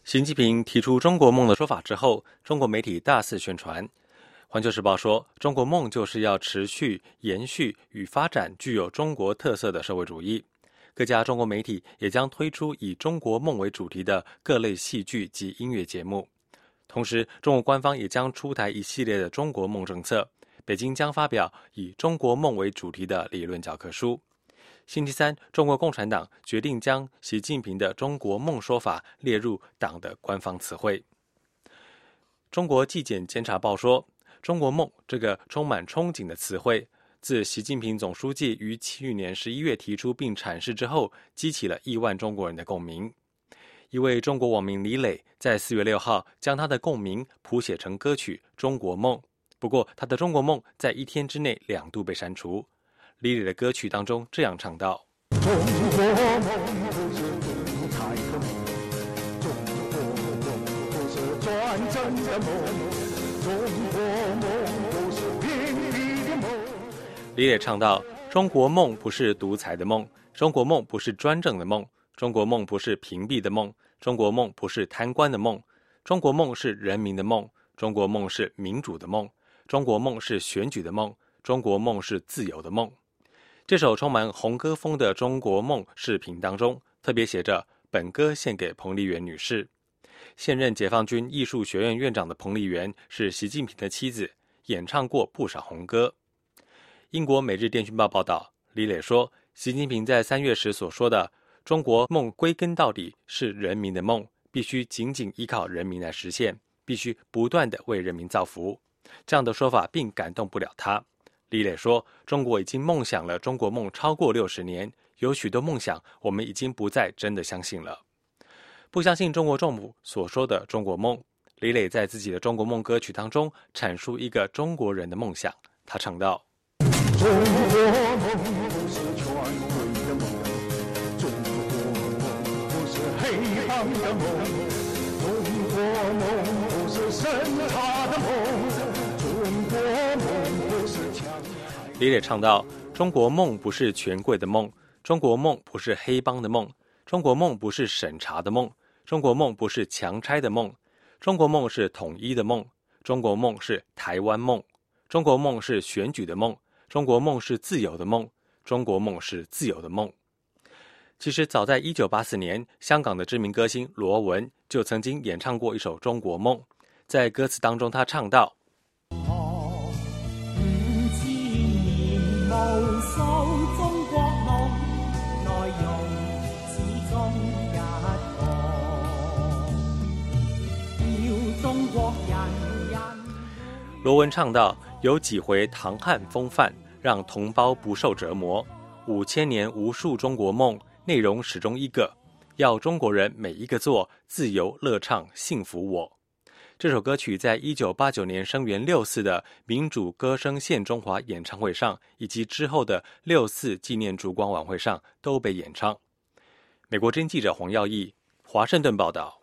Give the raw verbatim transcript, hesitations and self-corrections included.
习近平提出中国梦的说法之后，中国媒体大肆宣传。环球时报说，中国梦就是要持续延续与发展具有中国特色的社会主义。各家中国媒体也将推出以中国梦为主题的各类戏剧及音乐节目。同时，中国官方也将出台一系列的中国梦政策，北京将发表以中国梦为主题的理论教科书。星期三，中国共产党决定将习近平的中国梦说法列入党的官方词汇。中国纪检监察报说，中国梦这个充满憧憬的词汇，自习近平总书记于去年十一月提出并阐释之后，激起了亿万中国人的共鸣。一位中国网民李磊在四月六号将他的共鸣谱写成歌曲《中国梦》，不过他的中国梦在一天之内两度被删除。李磊的歌曲当中这样唱道：中国梦不是独裁的梦，中国梦不是专政的梦，中国梦不是平民的梦。李磊唱道：中国梦不是独裁的梦，中国梦不是专政的梦，中国梦不是屏蔽的梦，中国梦不是贪官的梦，中国梦是人民的梦，中国梦是民主的梦，中国梦是选举的梦，中国梦是自由的梦。这首充满红歌风的中国梦视频当中，特别写着本歌献给彭丽媛女士。现任解放军艺术学院院长的彭丽媛是习近平的妻子，演唱过不少红歌。英国每日电讯报报道，李磊说，习近平在三月时所说的中国梦归根到底是人民的梦，必须紧紧依靠人民来实现，必须不断地为人民造福。这样的说法并感动不了他。李磊说，中国已经梦想了中国梦超过六十年，有许多梦想我们已经不再真的相信了。不相信中国政府所说的中国梦，李磊在自己的中国梦歌曲当中阐述一个中国人的梦想。他唱道：中国梦不是权贵的梦，中国梦不是黑帮的梦，中国梦不是审查的梦，中国梦不是强。李磊唱道：中国梦不是权贵的梦，中国梦不是黑帮的梦，中国梦不是审查的梦，中国梦不是强拆的梦，中国梦是统一的梦，中国梦是台湾梦，中国梦是选举的梦，中国梦是自由的梦，中国梦是自由的梦。其实早在一九八四年，香港的知名歌星罗文就曾经演唱过一首中国梦。在歌词当中他唱道：罗文唱道：有几回唐汉风范，让同胞不受折磨，五千年无数中国梦，内容始终一个，要中国人每一个做自由乐畅幸福我。这首歌曲在一九八九年声援六四的民主歌声献中华演唱会上，以及之后的六四纪念烛光晚会上都被演唱。美国之音记者黄耀义华盛顿报道。